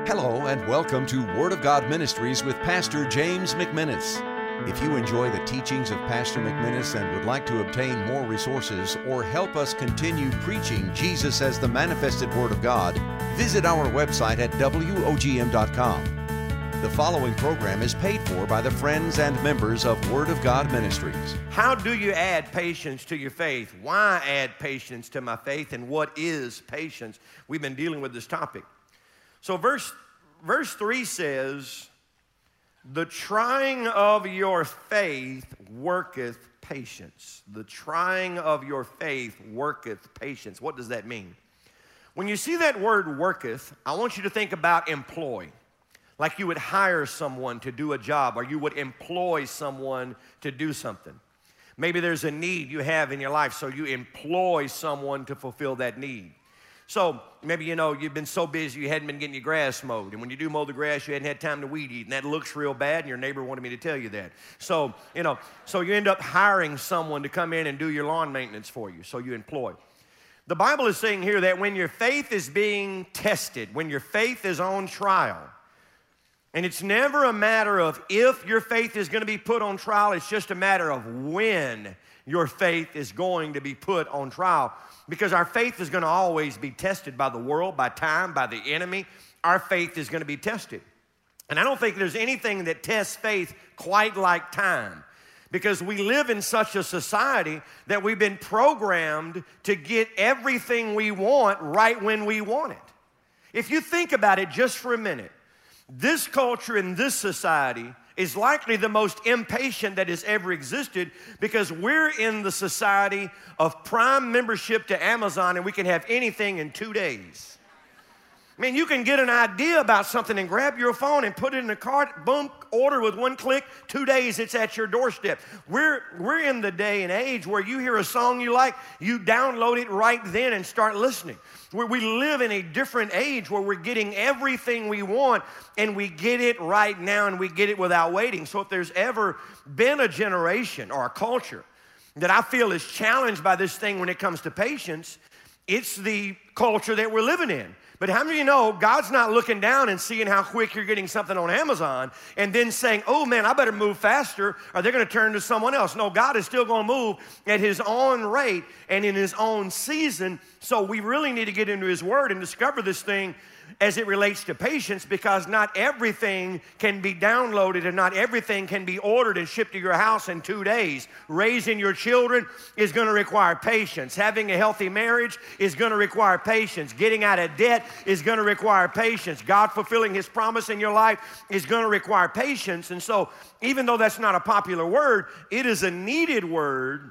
Hello and welcome to Word of God Ministries with Pastor James McMinnis. If you enjoy the teachings of Pastor McMinnis and would like to obtain more resources or help us continue preaching Jesus as the manifested Word of God, visit our website at WOGM.com. The following program is paid for by the friends and members of Word of God Ministries. How do you add patience to your faith? Why add patience to my faith? And what is patience? We've been dealing with this topic. So verse 3 says, the trying of your faith worketh patience. The trying of your faith worketh patience. What does that mean? When you see that word worketh, I want you to think about employ. Like you would hire someone to do a job, or you would employ someone to do something. Maybe there's a need you have in your life, so you employ someone to fulfill that need. So maybe, you've been so busy you hadn't been getting your grass mowed. And when you do mow the grass, you hadn't had time to weed eat. And that looks real bad, and your neighbor wanted me to tell you that. So you end up hiring someone to come in and do your lawn maintenance for you. So you employ. The Bible is saying here that when your faith is being tested, when your faith is on trial, and it's never a matter of if your faith is going to be put on trial, it's just a matter of when your faith is going to be put on trial. Because our faith is going to always be tested by the world, by time, by the enemy. Our faith is going to be tested. And I don't think there's anything that tests faith quite like time. Because we live in such a society that we've been programmed to get everything we want right when we want it. If you think about it just for a minute, this culture in this society is likely the most impatient that has ever existed, because we're in the society of prime membership to Amazon, and we can have anything in 2 days. Man, you can get an idea about something and grab your phone and put it in a cart, boom, order with one click, 2 days it's at your doorstep. We're in the day and age where you hear a song you like, you download it right then and start listening. Where we live in a different age where we're getting everything we want, and we get it right now, and we get it without waiting. So if there's ever been a generation or a culture that I feel is challenged by this thing when it comes to patience, it's the culture that we're living in. But how many of you know God's not looking down and seeing how quick you're getting something on Amazon and then saying, oh man, I better move faster or they're going to turn to someone else. No, God is still going to move at His own rate and in His own season. So we really need to get into His Word and discover this thing as it relates to patience, because not everything can be downloaded and not everything can be ordered and shipped to your house in 2 days. Raising your children is going to require patience. Having a healthy marriage is going to require patience. Getting out of debt is going to require patience. God fulfilling His promise in your life is going to require patience. And so even though that's not a popular word, it is a needed word.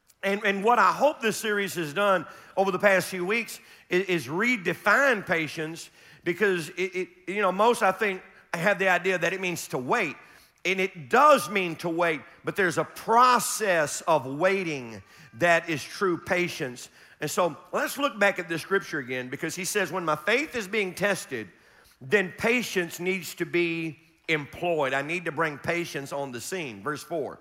And what I hope this series has done over the past few weeks is redefine patience. Because most, I think, have the idea that it means to wait. And it does mean to wait, but there's a process of waiting that is true patience. And so let's look back at this scripture again, because he says, when my faith is being tested, then patience needs to be employed. I need to bring patience on the scene. Verse 4.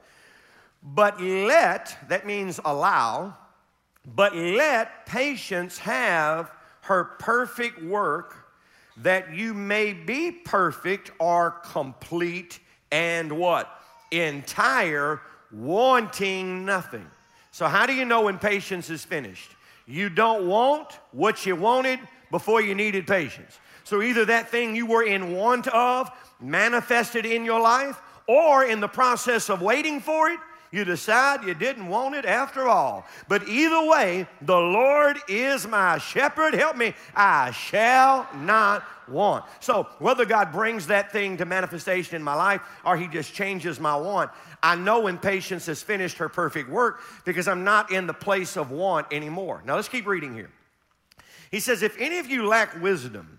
But let, that means allow, but let patience have her perfect work, that you may be perfect or complete and what? Entire, wanting nothing. So how do you know when patience is finished? You don't want what you wanted before you needed patience. So either that thing you were in want of manifested in your life, or in the process of waiting for it, you decide you didn't want it after all. But either way, the Lord is my shepherd. Help me. I shall not want. So whether God brings that thing to manifestation in my life or He just changes my want, I know when patience has finished her perfect work, because I'm not in the place of want anymore. Now let's keep reading here. He says, if any of you lack wisdom,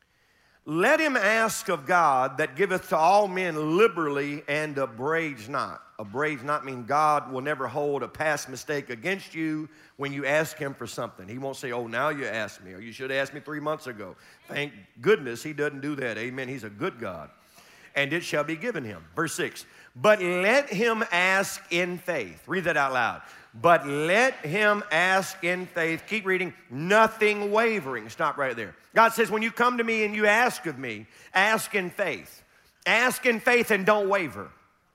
let him ask of God, that giveth to all men liberally and upbraids not. Upbraids not mean God will never hold a past mistake against you when you ask Him for something. He won't say, oh, now you asked me, or you should have asked me 3 months ago. Thank goodness He doesn't do that. Amen. He's a good God. And it shall be given him. Verse 6. But let him ask in faith. Read that out loud. But let him ask in faith. Keep reading. Nothing wavering. Stop right there. God says, when you come to me and you ask of me, ask in faith. Ask in faith and don't waver.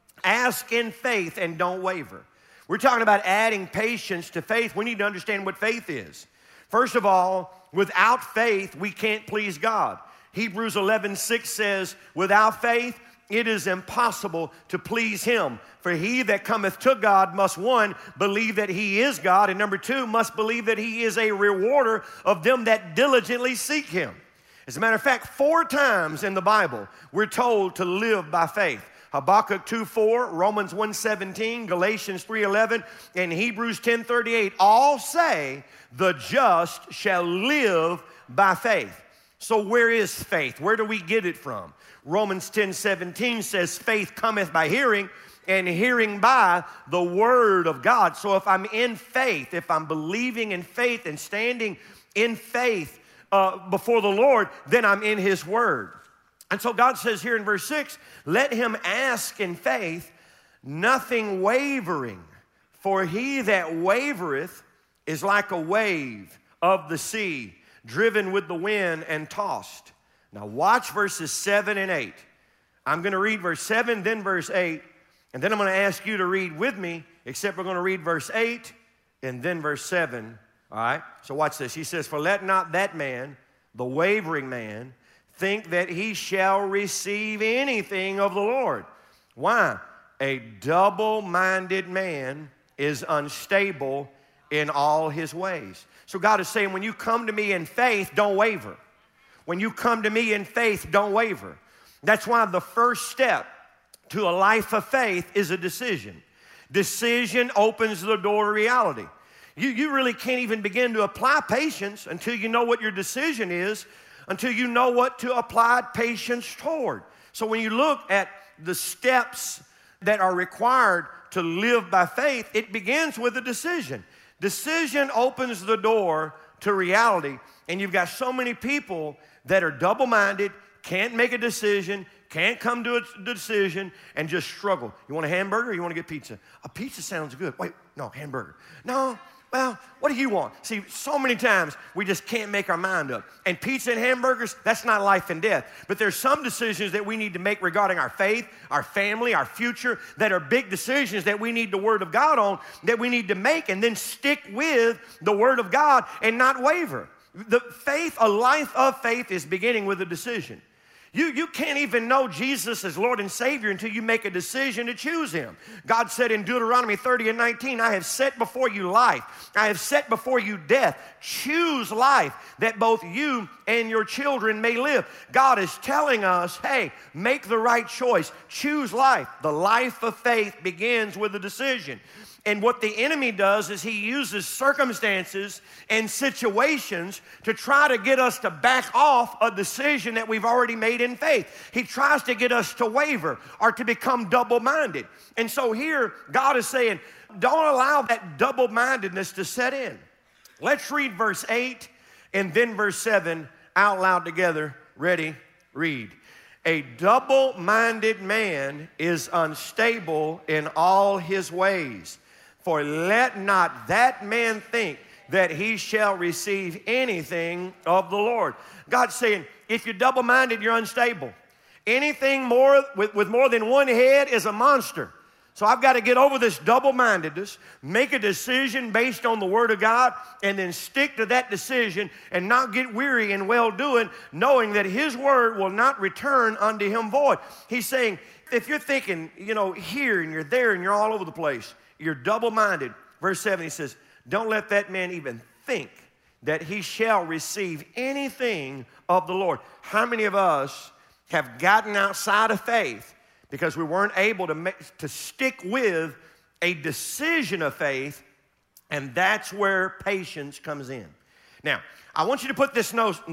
Ask in faith and don't waver. We're talking about adding patience to faith. We need to understand what faith is. First of all, without faith, we can't please God. Hebrews 11:6 says, without faith, it is impossible to please him. For he that cometh to God must, one, believe that he is God, and number two, must believe that he is a rewarder of them that diligently seek him. As a matter of fact, 4 times in the Bible, we're told to live by faith. Habakkuk 2:4, Romans 1:17, Galatians 3:11, and Hebrews 10:38 all say the just shall live by faith. So where is faith? Where do we get it from? Romans 10:17 says faith cometh by hearing, and hearing by the word of God. So if I'm in faith, if I'm believing in faith and standing in faith before the Lord, then I'm in his word. And so God says here in verse 6, let him ask in faith, nothing wavering. For he that wavereth is like a wave of the sea, driven with the wind and tossed. Now watch verses 7 and 8. I'm going to read verse 7, then verse 8, and then I'm going to ask you to read with me, except we're going to read verse 8 and then verse 7. All right? So watch this. He says, for let not that man, the wavering man, think that he shall receive anything of the Lord. Why? A double-minded man is unstable in all his ways. So God is saying, when you come to me in faith, don't waver. When you come to me in faith, don't waver. That's why the first step to a life of faith is a decision. Decision opens the door to reality. You really can't even begin to apply patience until you know what your decision is, until you know what to apply patience toward. So when you look at the steps that are required to live by faith, it begins with a decision. Decision opens the door to reality, and you've got so many people that are double-minded, can't make a decision, can't come to a decision, and just struggle. You want a hamburger or you want to get pizza? A pizza sounds good. Wait, no, hamburger. No, well, what do you want? See, so many times we just can't make our mind up. And pizza and hamburgers, that's not life and death. But there's some decisions that we need to make regarding our faith, our family, our future, that are big decisions that we need the Word of God on, that we need to make, and then stick with the Word of God and not waver. The faith, a life of faith, is beginning with a decision. You can't even know Jesus as Lord and Savior until you make a decision to choose him. God said in Deuteronomy 30:19, I have set before you life. I have set before you death. Choose life that both you and your children may live. God is telling us, hey, make the right choice. Choose life. The life of faith begins with a decision. And what the enemy does is he uses circumstances and situations to try to get us to back off a decision that we've already made in faith. He tries to get us to waver or to become double-minded. And so here, God is saying, don't allow that double-mindedness to set in. Let's read verse 8 and then verse 7 out loud together. Ready? Read. A double-minded man is unstable in all his ways. For let not that man think that he shall receive anything of the Lord. God's saying, if you're double-minded, you're unstable. Anything more with more than one head is a monster. So I've got to get over this double-mindedness, make a decision based on the Word of God, and then stick to that decision and not get weary in well-doing, knowing that His Word will not return unto Him void. He's saying, if you're thinking, here and you're there and you're all over the place, you're double-minded. Verse 7, he says, don't let that man even think that he shall receive anything of the Lord. How many of us have gotten outside of faith because we weren't able to stick with a decision of faith, and that's where patience comes in. Now, I want you to put this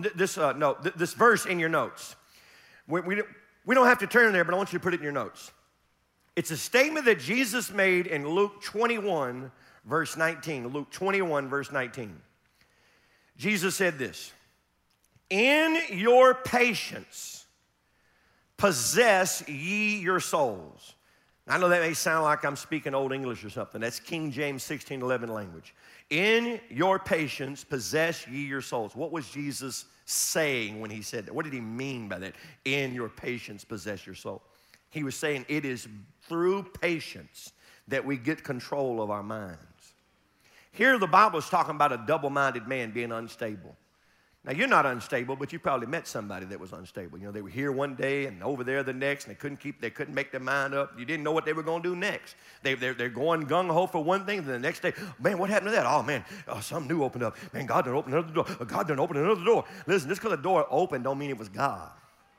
verse in your notes. We don't have to turn there, but I want you to put it in your notes. It's a statement that Jesus made in Luke 21, verse 19. Luke 21, verse 19. Jesus said this, in your patience possess ye your souls. I know that may sound like I'm speaking Old English or something. That's King James 16:11 language. In your patience possess ye your souls. What was Jesus saying when he said that? What did he mean by that? In your patience possess your soul. He was saying it is through patience that we get control of our minds. Here the Bible is talking about a double-minded man being unstable. Now, you're not unstable, but you probably met somebody that was unstable. You know, they were here one day and over there the next, and they couldn't make their mind up. You didn't know what they were going to do next. They're going gung-ho for one thing, and then the next day, man, what happened to that? Oh, man, something new opened up. Man, God done opened another door. God done opened another door. Listen, just because the door opened don't mean it was God.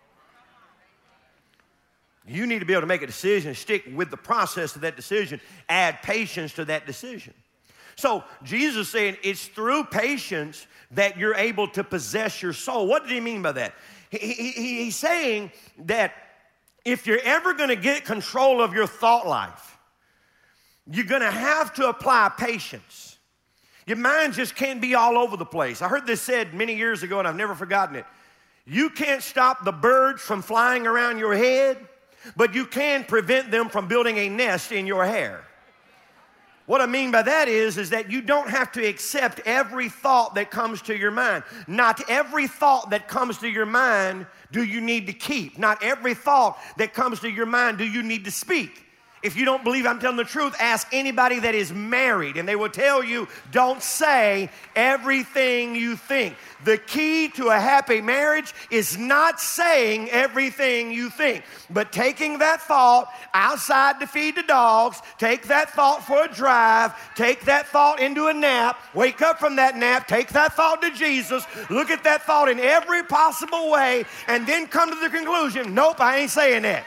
You need to be able to make a decision, stick with the process of that decision, add patience to that decision. So Jesus is saying it's through patience that you're able to possess your soul. What did he mean by that? He's saying that if you're ever going to get control of your thought life, you're going to have to apply patience. Your mind just can't be all over the place. I heard this said many years ago, and I've never forgotten it. You can't stop the birds from flying around your head, but you can prevent them from building a nest in your hair. What I mean by that is that you don't have to accept every thought that comes to your mind. Not every thought that comes to your mind do you need to keep. Not every thought that comes to your mind do you need to speak. If you don't believe I'm telling the truth, ask anybody that is married, and they will tell you, don't say everything you think. The key to a happy marriage is not saying everything you think, but taking that thought outside to feed the dogs, take that thought for a drive, take that thought into a nap, wake up from that nap, take that thought to Jesus, look at that thought in every possible way, and then come to the conclusion, nope, I ain't saying that.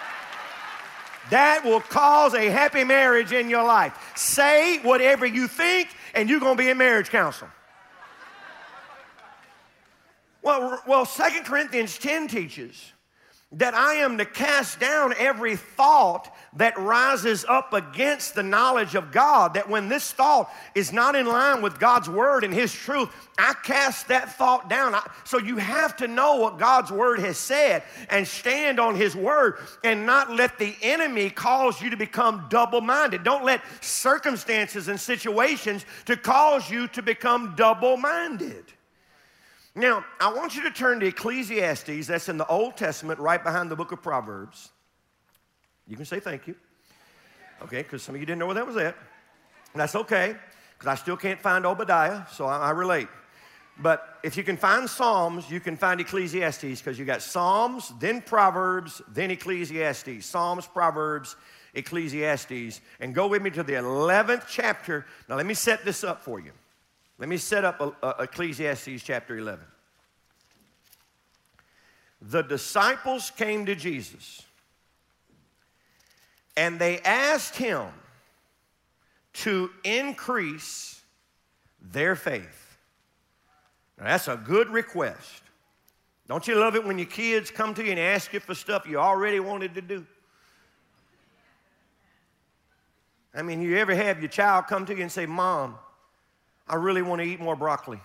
That will cause a happy marriage in your life. Say whatever you think, and you're going to be in marriage counsel. Well, 2 Corinthians 10 teaches that I am to cast down every thought that rises up against the knowledge of God, that when this thought is not in line with God's word and his truth, I cast that thought down. So you have to know what God's word has said and stand on his word and not let the enemy cause you to become double-minded. Don't let circumstances and situations to cause you to become double-minded. Now, I want you to turn to Ecclesiastes. That's in the Old Testament, right behind the book of Proverbs. You can say thank you. Okay, because some of you didn't know where that was at. And that's okay, because I still can't find Obadiah, so I relate. But if you can find Psalms, you can find Ecclesiastes, because you got Psalms, then Proverbs, then Ecclesiastes. Psalms, Proverbs, Ecclesiastes. And go with me to the 11th chapter. Now, let me set this up for you. Let me set up Ecclesiastes chapter 11. The disciples came to Jesus, and they asked him to increase their faith. Now, that's a good request. Don't you love it when your kids come to you and ask you for stuff you already wanted to do? I mean, you ever have your child come to you and say, Mom, I really want to eat more broccoli?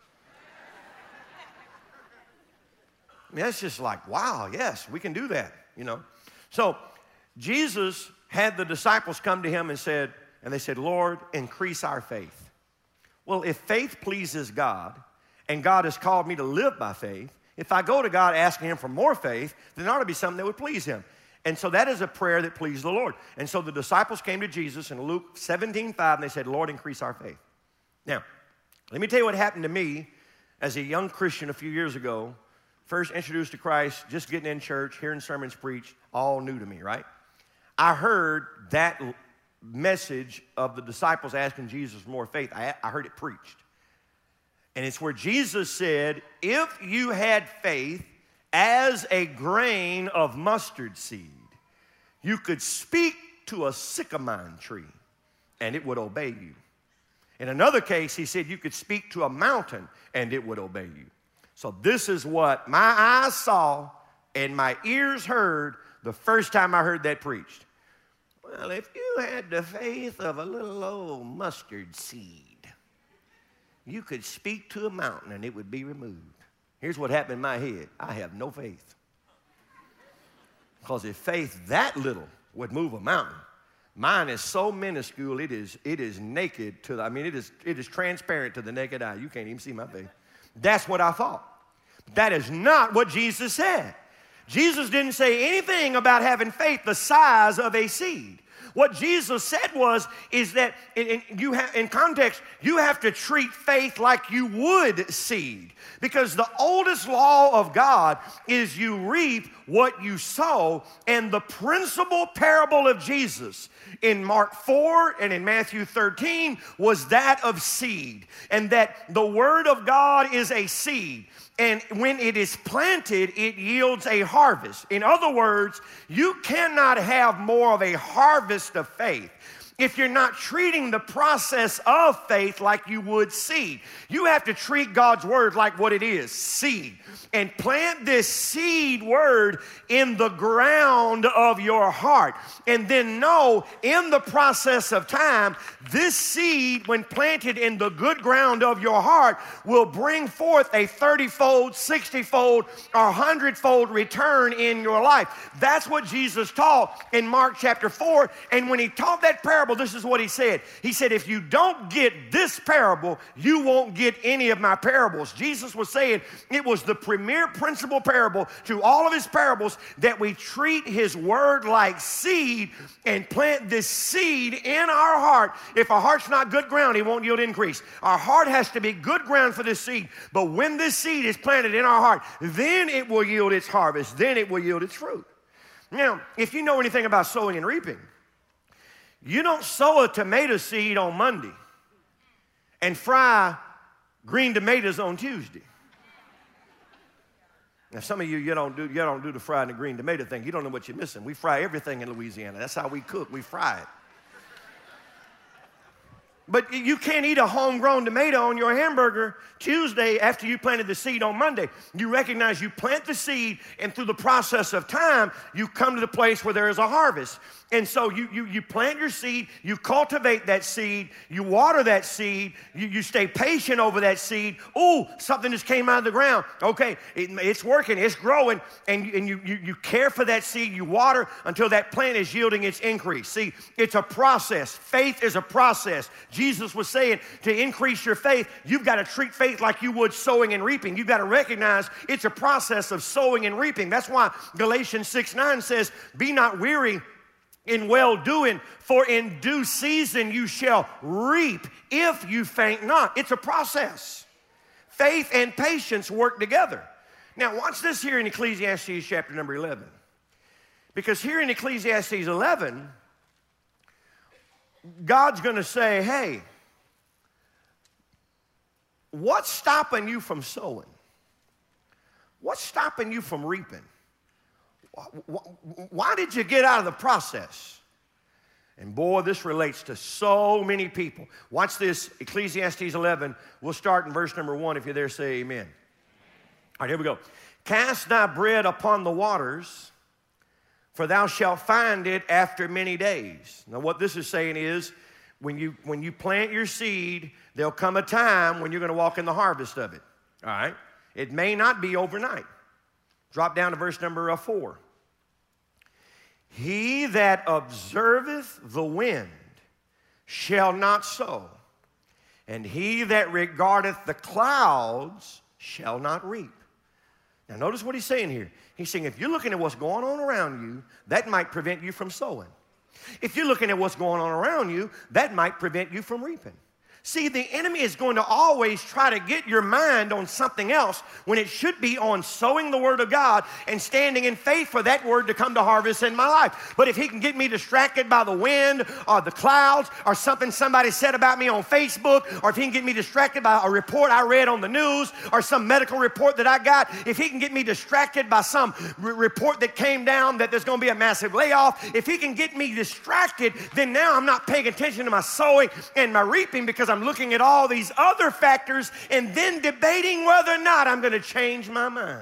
I mean, that's just like, wow, yes, we can do that, you know. So Jesus had the disciples come to him and they said, Lord, increase our faith. Well, if faith pleases God, and God has called me to live by faith, if I go to God asking him for more faith, then there ought to be something that would please him. And so that is a prayer that pleased the Lord. And so the disciples came to Jesus in Luke 17:5, and they said, Lord, increase our faith. Now, let me tell you what happened to me as a young Christian a few years ago. First introduced to Christ, just getting in church, hearing sermons preached, all new to me, right? I heard that message of the disciples asking Jesus for more faith. I heard it preached. And it's where Jesus said, if you had faith as a grain of mustard seed, you could speak to a sycamore tree and it would obey you. In another case, he said you could speak to a mountain and it would obey you. So this is what my eyes saw and my ears heard the first time I heard that preached. Well, if you had the faith of a little old mustard seed, you could speak to a mountain and it would be removed. Here's what happened in my head. I have no faith. Because if faith that little would move a mountain. Mine is so minuscule, it is naked to the, it is transparent to the naked eye. You can't even see my face. That's what I thought. That is not what Jesus said. Jesus didn't say anything about having faith the size of a seed. What Jesus said is that in context, you have to treat faith like you would seed. Because the oldest law of God is you reap what you sow. And the principal parable of Jesus in Mark 4 and in Matthew 13 was that of seed. And that the word of God is a seed. And when it is planted, it yields a harvest. In other words, you cannot have more of a harvest of faith if you're not treating the process of faith like you would seed. You have to treat God's word like what it is, seed. And plant this seed word in the ground of your heart. And then know in the process of time, this seed, when planted in the good ground of your heart, will bring forth a 30-fold, 60-fold, or 100-fold return in your life. That's what Jesus taught in Mark chapter 4. And when he taught that parable, this is what he said. He said, if you don't get this parable, you won't get any of my parables. Jesus was saying it was the premier principal parable to all of his parables that we treat his word like seed and plant this seed in our heart. If our heart's not good ground, it won't yield increase. Our heart has to be good ground for this seed. But when this seed is planted in our heart, then it will yield its harvest. Then it will yield its fruit. Now, if you know anything about sowing and reaping, you don't sow a tomato seed on Monday and fry green tomatoes on Tuesday. Now, some of you don't do the fried and green tomato thing. You don't know what you're missing. We fry everything in Louisiana. That's how we cook. We fry it. But you can't eat a homegrown tomato on your hamburger Tuesday after you planted the seed on Monday. You recognize you plant the seed, and through the process of time, you come to the place where there is a harvest. And so you plant your seed, you cultivate that seed, you water that seed, you stay patient over that seed. Ooh, something just came out of the ground. Okay, it's working, it's growing, and you care for that seed, you water until that plant is yielding its increase. See, it's a process. Faith is a process. Jesus was saying to increase your faith, you've got to treat faith like you would sowing and reaping. You've got to recognize it's a process of sowing and reaping. That's why Galatians 6:9 says, be not weary in well-doing, for in due season you shall reap if you faint not. It's a process. Faith and patience work together. Now, watch this here in Ecclesiastes chapter number 11. Because here in Ecclesiastes 11, God's going to say, hey, what's stopping you from sowing? What's stopping you from reaping? Why did you get out of the process? And boy, this relates to so many people. Watch this, Ecclesiastes 11. We'll start in verse number 1. If you're there, say amen. All right, here we go. Cast thy bread upon the waters, for thou shalt find it after many days. Now, what this is saying is, when you plant your seed, there'll come a time when you're going to walk in the harvest of it. All right? It may not be overnight. Drop down to verse number 4. He that observeth the wind shall not sow, and he that regardeth the clouds shall not reap. Now notice what he's saying here. He's saying if you're looking at what's going on around you, that might prevent you from sowing. If you're looking at what's going on around you, that might prevent you from reaping. See, the enemy is going to always try to get your mind on something else when it should be on sowing the word of God and standing in faith for that word to come to harvest in my life. But if he can get me distracted by the wind or the clouds or something somebody said about me on Facebook, or if he can get me distracted by a report I read on the news or some medical report that I got, if he can get me distracted by some report that came down that there's going to be a massive layoff, if he can get me distracted, then now I'm not paying attention to my sowing and my reaping, because I'm looking at all these other factors and then debating whether or not I'm going to change my mind.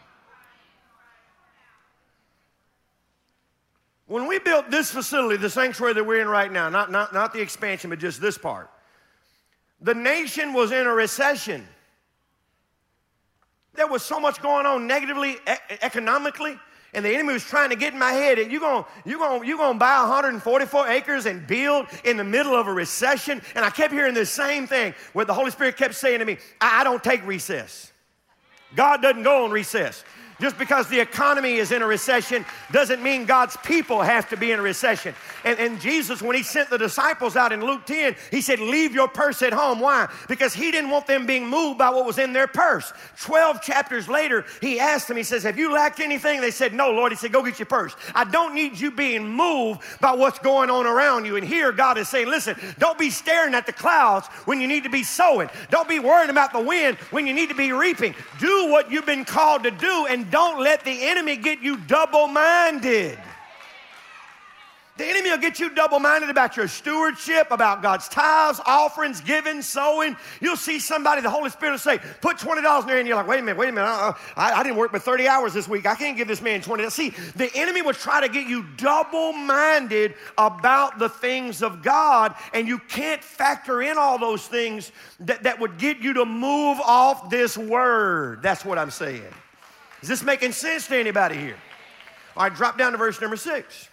When we built this facility, the sanctuary that we're in right now, not the expansion, but just this part, the nation was in a recession. There was so much going on negatively, economically. And the enemy was trying to get in my head, and you're gonna buy 144 acres and build in the middle of a recession. And I kept hearing the same thing where the Holy Spirit kept saying to me, I don't take recess. God doesn't go on recess. Just because the economy is in a recession doesn't mean God's people have to be in a recession. And Jesus, when he sent the disciples out in Luke 10, he said, leave your purse at home. Why? Because he didn't want them being moved by what was in their purse. 12 chapters later, he asked them, he says, have you lacked anything? They said, no, Lord. He said, go get your purse. I don't need you being moved by what's going on around you. And here God is saying, listen, don't be staring at the clouds when you need to be sowing. Don't be worrying about the wind when you need to be reaping. Do what you've been called to do, and don't let the enemy get you double-minded. The enemy will get you double-minded about your stewardship, about God's tithes, offerings, giving, sowing. You'll see somebody, the Holy Spirit will say, put $20 in there, and you're like, wait a minute, I didn't work but 30 hours this week. I can't give this man $20. See, the enemy will try to get you double-minded about the things of God, and you can't factor in all those things that would get you to move off this word. That's what I'm saying. Is this making sense to anybody here? All right, drop down to verse number 6.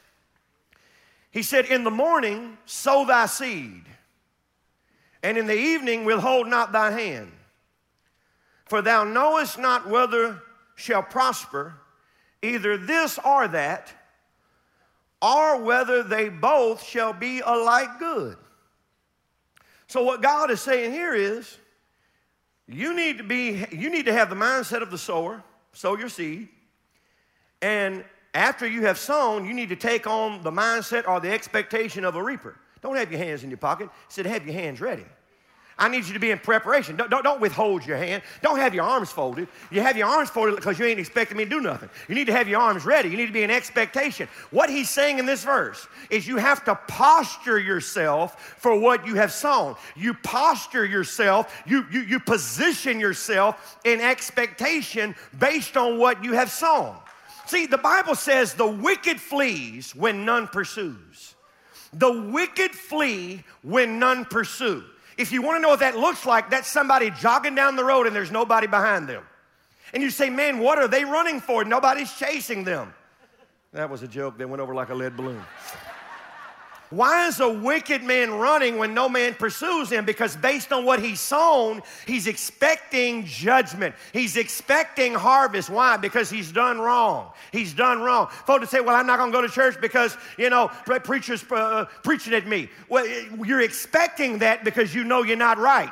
He said, in the morning sow thy seed, and in the evening withhold not thy hand. For thou knowest not whether shall prosper, either this or that, or whether they both shall be alike good. So what God is saying here is, you need to have the mindset of the sower. Sow your seed, and after you have sown, you need to take on the mindset or the expectation of a reaper. Don't have your hands in your pocket. He said, have your hands ready. I need you to be in preparation. Don't withhold your hand. Don't have your arms folded. You have your arms folded because you ain't expecting me to do nothing. You need to have your arms ready. You need to be in expectation. What he's saying in this verse is you have to posture yourself for what you have sown. You posture yourself. You position yourself in expectation based on what you have sown. See, the Bible says the wicked flees when none pursues. The wicked flee when none pursue. If you want to know what that looks like, that's somebody jogging down the road and there's nobody behind them. And you say, man, what are they running for? Nobody's chasing them. That was a joke that went over like a lead balloon. Why is a wicked man running when no man pursues him? Because based on what he's sown, he's expecting judgment. He's expecting harvest. Why? Because he's done wrong. He's done wrong. Folks say, well, I'm not going to go to church because, preachers preaching at me. Well, you're expecting that because you know you're not right.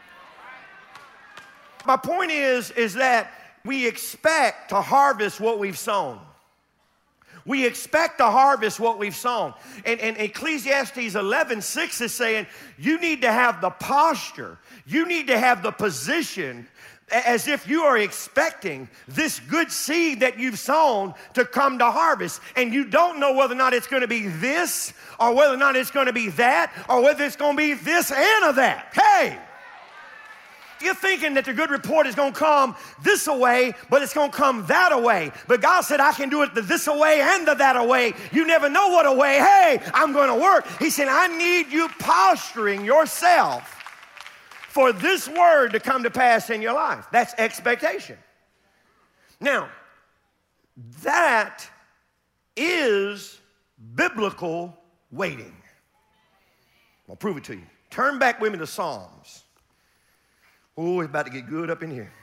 My point is that we expect to harvest what we've sown. We expect to harvest what we've sown. And Ecclesiastes 11:6 is saying you need to have the posture, you need to have the position as if you are expecting this good seed that you've sown to come to harvest. And you don't know whether or not it's going to be this, or whether or not it's going to be that, or whether it's going to be this and that. Hey! You're thinking that the good report is going to come this away, but it's going to come that away. But God said, I can do it the this away and the that away. You never know what away. Hey, I'm going to work. He said, I need you posturing yourself for this word to come to pass in your life. That's expectation. Now, that is biblical waiting. I'll prove it to you. Turn back with me to Psalms. Oh, it's about to get good up in here.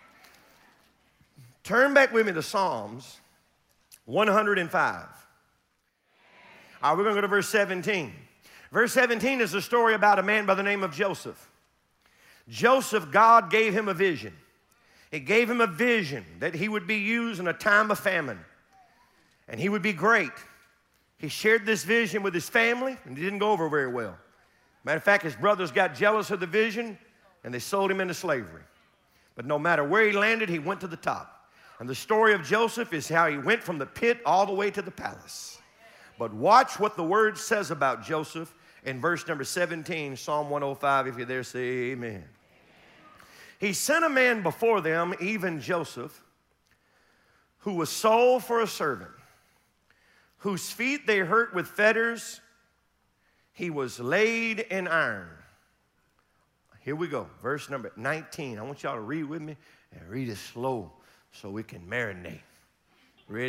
Turn back with me to Psalms 105. All right, we're going to go to verse 17. Verse 17 is a story about a man by the name of Joseph. Joseph, God gave him a vision. It gave him a vision that he would be used in a time of famine, and he would be great. He shared this vision with his family, and it didn't go over very well. Matter of fact, his brothers got jealous of the vision, and they sold him into slavery. But no matter where he landed, he went to the top. And the story of Joseph is how he went from the pit all the way to the palace. But watch what the word says about Joseph in verse number 17, Psalm 105. If you're there, say amen. He sent a man before them, even Joseph, who was sold for a servant, whose feet they hurt with fetters. He was laid in iron. Here we go, verse number 19. I want y'all to read with me and read it slow so we can marinate. Ready?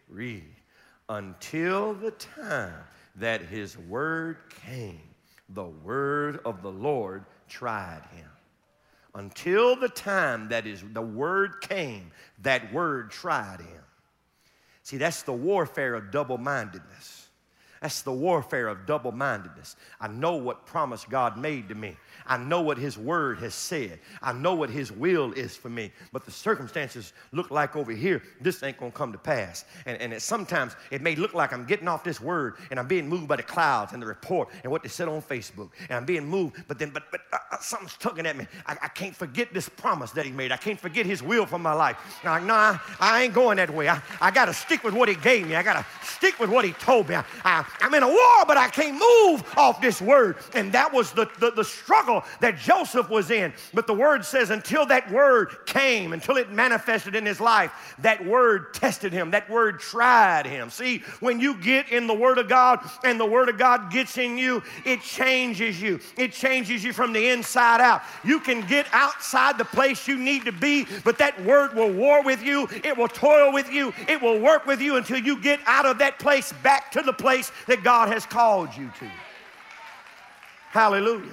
Read. Until the time that his word came, the word of the Lord tried him. Until the time that the word came, that word tried him. See, that's the warfare of double-mindedness. That's the warfare of double-mindedness. I know what promise God made to me. I know what his word has said. I know what his will is for me. But the circumstances look like over here, this ain't going to come to pass. And sometimes it may look like I'm getting off this word and I'm being moved by the clouds and the report and what they said on Facebook. And I'm being moved, but something's tugging at me. I can't forget this promise that he made. I can't forget his will for my life. No, I ain't going that way. I got to stick with what he gave me. I got to stick with what he told me. I'm in a war, but I can't move off this word. And that was the struggle that Joseph was in. But the word says until that word came, until it manifested in his life, that word tested him. That word tried him. See, when you get in the word of God and the word of God gets in you, it changes you. It changes you from the inside out. You can get outside the place you need to be, but that word will war with you. It will toil with you. It will work with you until you get out of that place back to the place that God has called you to. Hallelujah.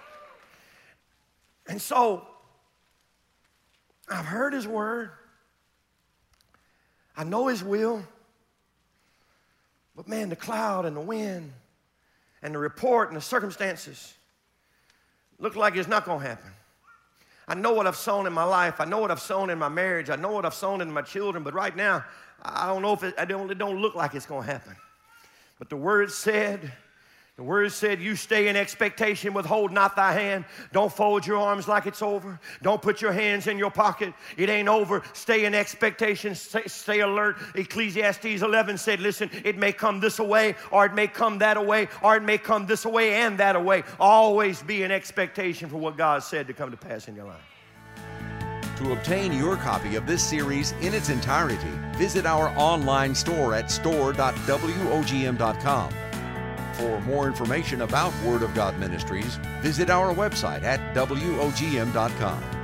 And so, I've heard his word. I know his will. But man, the cloud and the wind and the report and the circumstances look like it's not going to happen. I know what I've sown in my life. I know what I've sown in my marriage. I know what I've sown in my children. But right now, I don't know if it don't look like it's going to happen. But the word said, you stay in expectation, withhold not thy hand. Don't fold your arms like it's over. Don't put your hands in your pocket. It ain't over. Stay in expectation. Stay alert. Ecclesiastes 11 said, listen, it may come this way, or it may come that way, or it may come this way and that way. Always be in expectation for what God said to come to pass in your life. To obtain your copy of this series in its entirety, visit our online store at store.wogm.com. For more information about Word of God Ministries, visit our website at wogm.com.